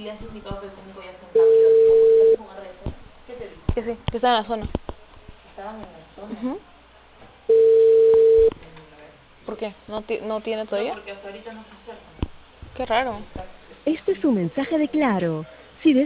le has indicado que el técnico ya está en camino, ¿no? ¿Estás con RS? ¿Qué te dijo? Que sí, que está en la zona. Estaban en la zona. A ver. ¿Por qué? ¿No tiene No, todavía? porque hasta ahorita no se acercan. Qué raro. Está Este es un mensaje de Claro.